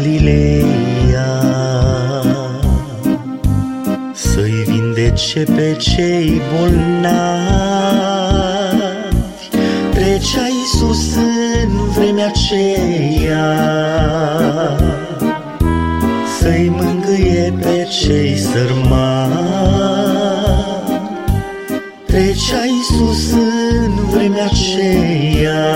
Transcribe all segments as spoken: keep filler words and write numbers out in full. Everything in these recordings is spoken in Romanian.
Galileea, să-i vindece pe cei bolnavi. Trecea Iisus în vremea aceea, să-i mângâie pe cei sărmani. Trecea Iisus în vremea aceea,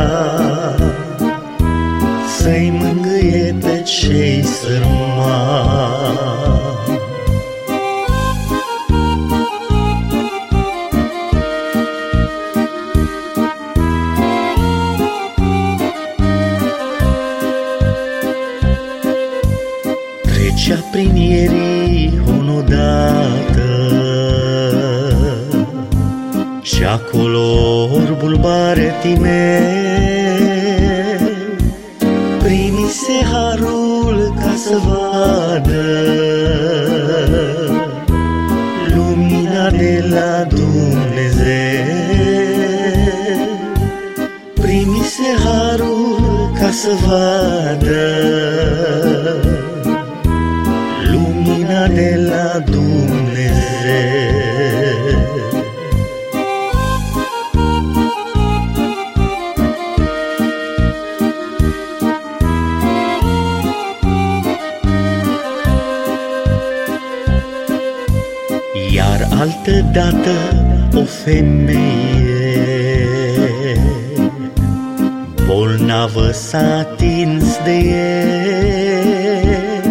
să-i mângâie pe cei sărmani. Trecea prin Ierihon odată, și acolo orbul Bartimeu primise harul ca să vadă lumina de la Dumnezeu. Primise harul ca să vadă lumina de la Dumnezeu. Iar altădată o femeie bolnavă s-a atins de el,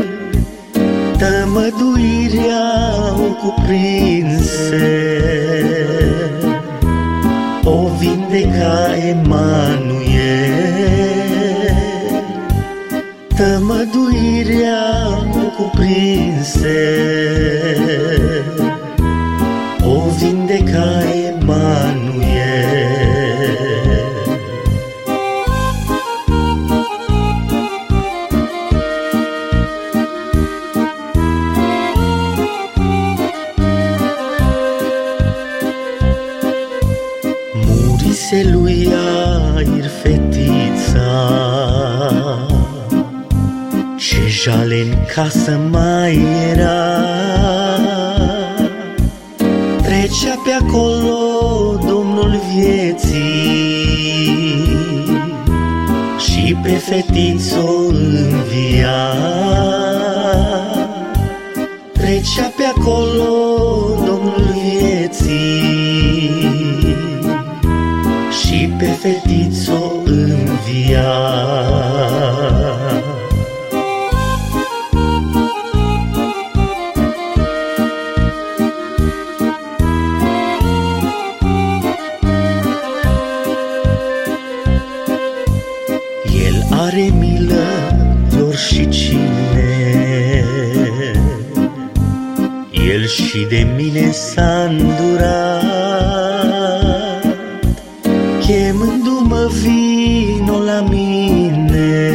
tămăduirea o cuprinse, o vindeca Emanuel. Tămăduirea o cuprinse, o vindeca Emanuel. Murise lui Iair fetița, ce jale în casă mai era. Trecea pe acolo Domnul vieții și pe fetiță-o învia. Trecea pe acolo Domnul vieții și pe fetiță-o învia. Are milă de oricine, El și de mine s-a îndurat, chemându-mă vino la mine,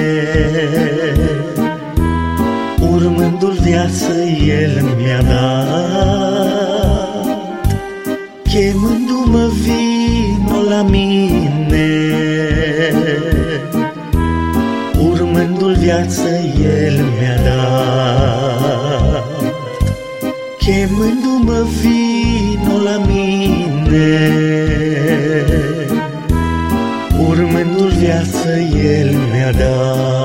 urmându-l viață El mi-a dat. Chemându-mă vino la mine, urmându-l viață El mi-a dat. Chemându-mă vino la mine, urmându-l viață El mi-a dat.